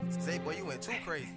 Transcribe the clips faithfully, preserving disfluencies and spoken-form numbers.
Say, boy, you went too crazy.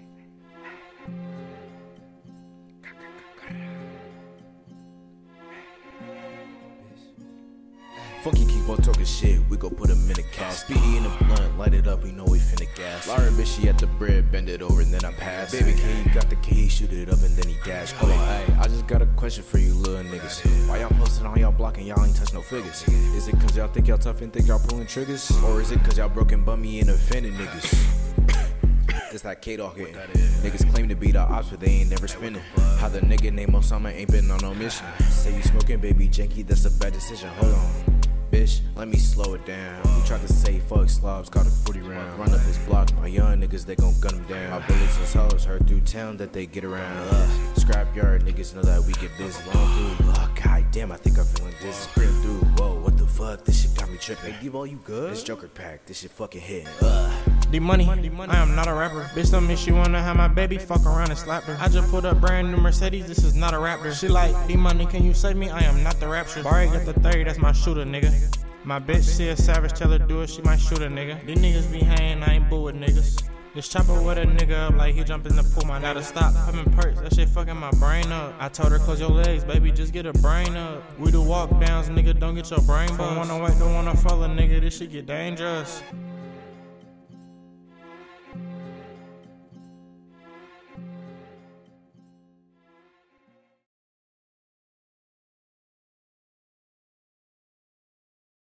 Funky keep on talking shit, we gon' put him in a cast. Speedy in the blunt, light it up, you know we finna gas. Laura bitch, she at the bread, bend it over and then I pass. Baby K, you got the key, shoot it up and then he dash. Hold on, hey, I just got a question for you little niggas. Why y'all posting on y'all blocking, y'all ain't touch no figures? Is it cause y'all think y'all tough and think y'all pulling triggers? Or is it cause y'all broken bummy and offended niggas? It's that K-Dog hitting. Niggas claim to be the ops, but they ain't never spinning. How the nigga named Osama ain't been on no mission. Say you smoking, baby janky, that's a bad decision. Hold on, bitch, let me slow it down. He tried to say fuck slobs, got a forty round. Run up his block, my young niggas, they gon' gun him down. My bullets is hoes, heard through town that they get around. Uh, Scrapyard niggas know that we get busy. Long through, uh, god damn, I think I'm feeling dizzy. Sprint through, whoa, what the fuck, this shit got me tripping. Hey, Devo, you good? This Joker pack, this shit fucking hit. Uh. D-Money, I am not a rapper. Bitch tell me she wanna have my baby, fuck around and slap her. I just pulled up brand new Mercedes, this is not a Raptor. She like, D-Money, can you save me? I am not the rapture. Barry got the thirty, that's my shooter, nigga. My bitch see a savage, tell her do it, she might shoot a nigga. These niggas be hanging, I ain't boo with niggas. This chopper with a nigga up like he jump in the pool, man. Gotta stop popping perks, that shit fucking my brain up. I told her close your legs, baby, just get a brain up. We do walk downs, nigga, don't get your brain bust. Don't wanna wait, don't wanna follow, nigga, this shit get dangerous.